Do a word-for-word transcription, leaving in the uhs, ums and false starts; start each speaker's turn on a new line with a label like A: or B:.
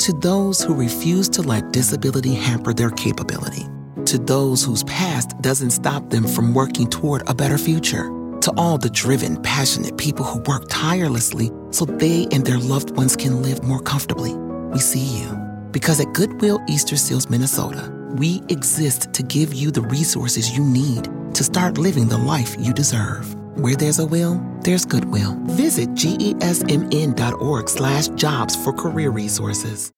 A: To those who refuse to let disability hamper their capability. To those whose past doesn't stop them from working toward a better future. To all the driven, passionate people who work tirelessly so they and their loved ones can live more comfortably. We see you. Because at Goodwill Easter Seals, Minnesota, we exist to give you the resources you need to start living the life you deserve. Where there's a will, there's Goodwill. Visit G E S M N dot org slash jobs for career resources.